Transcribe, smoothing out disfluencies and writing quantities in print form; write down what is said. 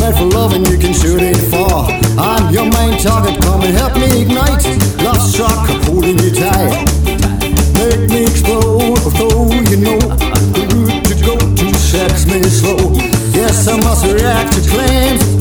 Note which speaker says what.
Speaker 1: right for loving, you can shoot it far. I'm your main target, come and help me ignite. Lost track of holding you tight. Make me explode, although you know the route to go to sets me slow. Yes, I must react to claims